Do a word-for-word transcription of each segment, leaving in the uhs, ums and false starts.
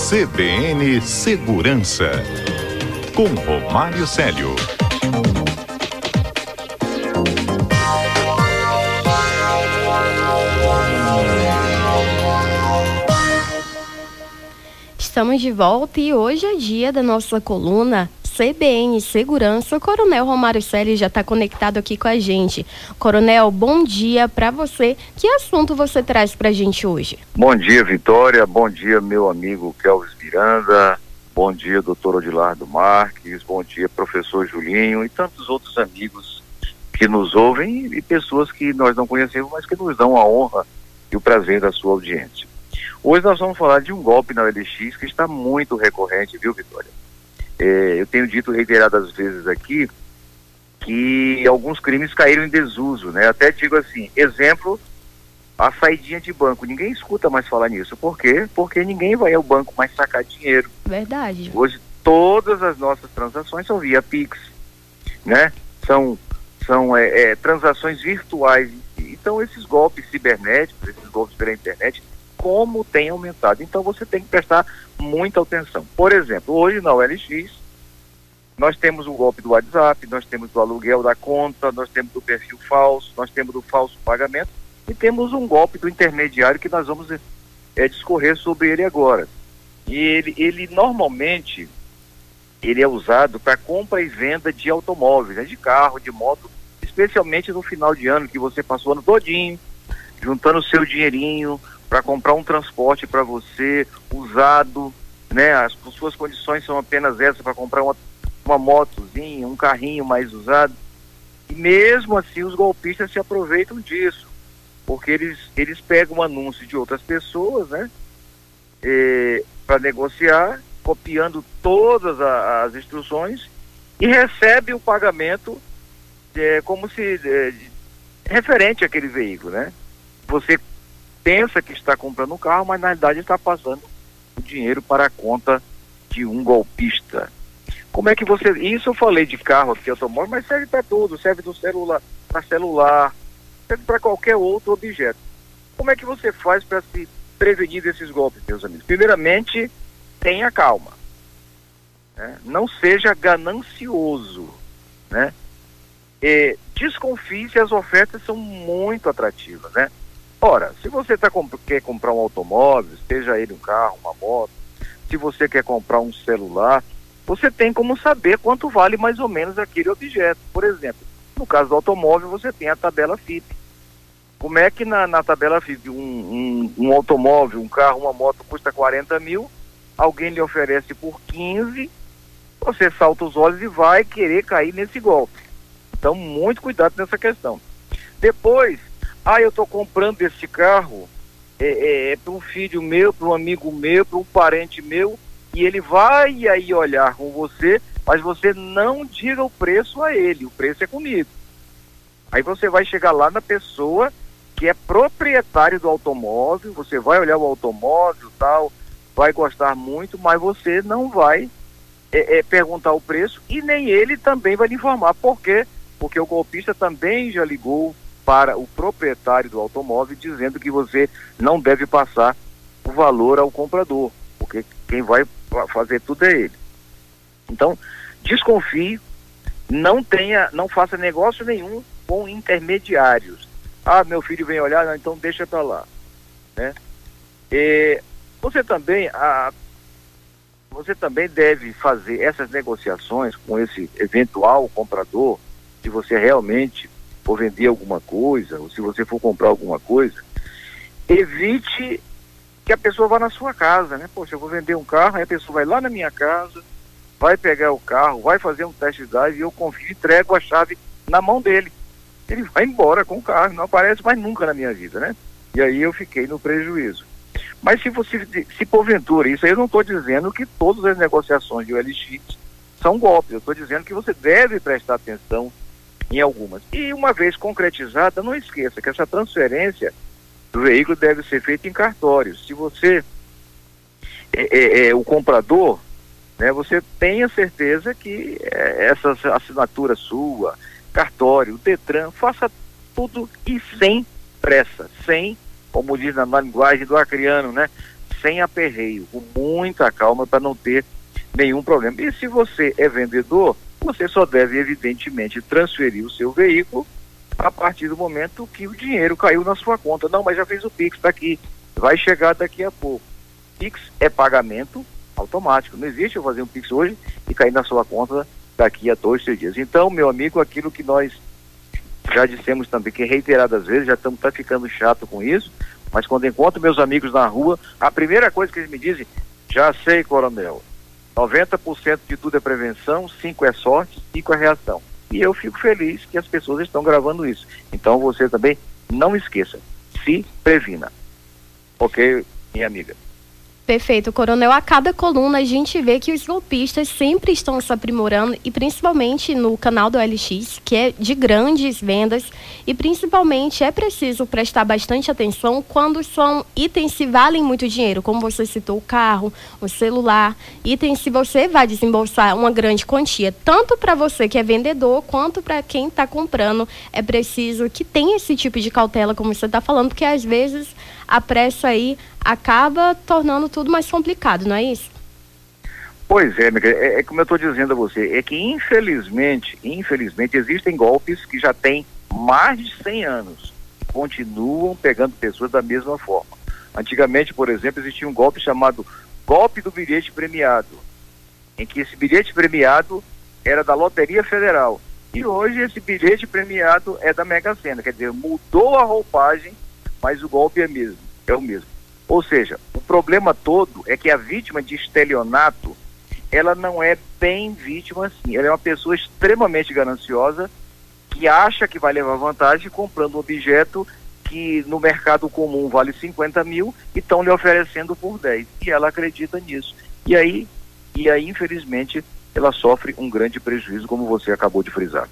C B N Segurança, com Romário Célio. Estamos de volta e hoje é dia da nossa coluna C B N Segurança. O Coronel Romário Célio já está conectado aqui com a gente. Coronel, bom dia para você. Que assunto você traz para a gente hoje? Bom dia, Vitória. Bom dia, meu amigo Kelvis Miranda. Bom dia, doutor Odilardo Marques. Bom dia, professor Julinho e tantos outros amigos que nos ouvem e pessoas que nós não conhecemos, mas que nos dão a honra e o prazer da sua audiência. Hoje nós vamos falar de um golpe na O L X que está muito recorrente, viu, Vitória? É, eu tenho dito reiteradas vezes aqui que alguns crimes caíram em desuso, né? Até digo assim, exemplo, a saidinha de banco. Ninguém escuta mais falar nisso. Por quê? Porque ninguém vai ao banco mais sacar dinheiro. Verdade. Hoje todas as nossas transações são via Pix, né? São, são é, é, transações virtuais. Então esses golpes cibernéticos, esses golpes pela internet, como tem aumentado. Então você tem que prestar muita atenção. Por exemplo, hoje na O L X, nós temos o golpe do WhatsApp, nós temos do aluguel da conta, nós temos do perfil falso, nós temos do falso pagamento e temos um golpe do intermediário que nós vamos é, discorrer sobre ele agora. E ele, ele normalmente, ele é usado para compra e venda de automóveis, né, de carro, de moto, especialmente no final de ano, que você passou o ano todinho, juntando o seu dinheirinho, para comprar um transporte para você, usado, né? As, as suas condições são apenas essas, para comprar uma, uma motozinha, um carrinho mais usado. E mesmo assim os golpistas se aproveitam disso, porque eles, eles pegam um anúncio de outras pessoas, né? Para negociar, copiando todas a, as instruções e recebe o pagamento é, como se é, referente àquele veículo, né? Você pensa que está comprando um carro, mas na realidade está passando o dinheiro para a conta de um golpista. Como é que você... Isso eu falei de carro aqui, automóvel, mas serve para tudo, serve do celular, para celular, serve para qualquer outro objeto. Como é que você faz para se prevenir desses golpes, meus amigos? Primeiramente, tenha calma, né? Não seja ganancioso, né? E desconfie se as ofertas são muito atrativas, né? Ora, se você tá comp- quer comprar um automóvel, seja ele um carro, uma moto, se você quer comprar um celular, você tem como saber quanto vale mais ou menos aquele objeto. Por exemplo, no caso do automóvel, você tem a tabela F I P. Como é que na, na tabela F I P um, um, um automóvel, um carro, uma moto custa quarenta mil, alguém lhe oferece por quinze, você salta os olhos e vai querer cair nesse golpe. Então, muito cuidado nessa questão. Depois, ah, eu estou comprando esse carro é, é, é para um filho meu, para um amigo meu, para um parente meu, e ele vai aí olhar com você, mas você não diga o preço a ele, o preço é comigo. Aí você vai chegar lá na pessoa que é proprietário do automóvel, você vai olhar o automóvel e tal, vai gostar muito, mas você não vai é, é, perguntar o preço e nem ele também vai lhe informar. Por quê? Porque o golpista também já ligou para o proprietário do automóvel dizendo que você não deve passar o valor ao comprador, porque quem vai fazer tudo é ele. Então, desconfie, não tenha, não faça negócio nenhum com intermediários. Ah, meu filho vem olhar, não, então deixa para lá, né? E você também, a, você também deve fazer essas negociações com esse eventual comprador, se você realmente for vender alguma coisa, ou se você for comprar alguma coisa, evite que a pessoa vá na sua casa, né? Poxa, eu vou vender um carro, aí a pessoa vai lá na minha casa, vai pegar o carro, vai fazer um test drive e eu confio, entrego a chave na mão dele. Ele vai embora com o carro, não aparece mais nunca na minha vida, né? E aí eu fiquei no prejuízo. Mas se você, se porventura, isso aí eu não estou dizendo que todas as negociações de O L X são golpes, eu estou dizendo que você deve prestar atenção em algumas. E uma vez concretizada, não esqueça que essa transferência do veículo deve ser feita em cartórios. Se você é, é, é o comprador, né, você tenha certeza que é, essa assinatura sua, cartório, Detran, faça tudo e sem pressa, sem, como diz na, na linguagem do acriano, né, sem aperreio, com muita calma para não ter nenhum problema. E se você é vendedor, você só deve, evidentemente, transferir o seu veículo a partir do momento que o dinheiro caiu na sua conta. Não, mas já fez o Pix, está aqui, vai chegar daqui a pouco. Pix é pagamento automático, não existe eu fazer um Pix hoje e cair na sua conta daqui a dois, três dias. Então, meu amigo, aquilo que nós já dissemos também, que reiteradas vezes, já estamos tá ficando chato com isso, mas quando encontro meus amigos na rua, a primeira coisa que eles me dizem, já sei, coronel, noventa por cento de tudo é prevenção, cinco por cento é sorte, cinco por cento é reação. E eu fico feliz que as pessoas estão gravando isso. Então você também não esqueça, se previna. Ok, minha amiga? Perfeito, Coronel. A cada coluna a gente vê que os golpistas sempre estão se aprimorando, e principalmente no canal do L X, que é de grandes vendas, e principalmente é preciso prestar bastante atenção quando são itens que valem muito dinheiro, como você citou, o carro, o celular, itens se você vai desembolsar uma grande quantia, tanto para você que é vendedor, quanto para quem está comprando. É preciso que tenha esse tipo de cautela, como você está falando, porque às vezes a pressa aí acaba tornando tudo mais complicado, não é isso? Pois é, é, é como eu estou dizendo a você, é que infelizmente, infelizmente existem golpes que já têm mais de cem anos, continuam pegando pessoas da mesma forma. Antigamente, por exemplo, existia um golpe chamado golpe do bilhete premiado, em que esse bilhete premiado era da Loteria Federal, e hoje esse bilhete premiado é da Mega Sena, quer dizer, mudou a roupagem, mas o golpe é mesmo, é o mesmo. Ou seja, o problema todo é que a vítima de estelionato, ela não é bem vítima assim. Ela é uma pessoa extremamente gananciosa que acha que vai levar vantagem comprando um objeto que no mercado comum vale cinquenta mil e estão lhe oferecendo por dez. E ela acredita nisso. E aí, e aí, infelizmente, ela sofre um grande prejuízo, como você acabou de frisar.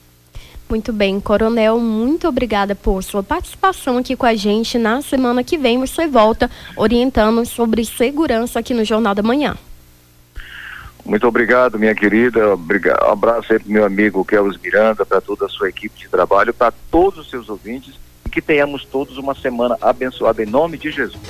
Muito bem, Coronel, muito obrigada por sua participação aqui com a gente. Na semana que vem você volta orientando sobre segurança aqui no Jornal da Manhã. Muito obrigado, minha querida. Obrigado. Um abraço aí para o meu amigo Kelvis Miranda, para toda a sua equipe de trabalho, para todos os seus ouvintes, e que tenhamos todos uma semana abençoada em nome de Jesus.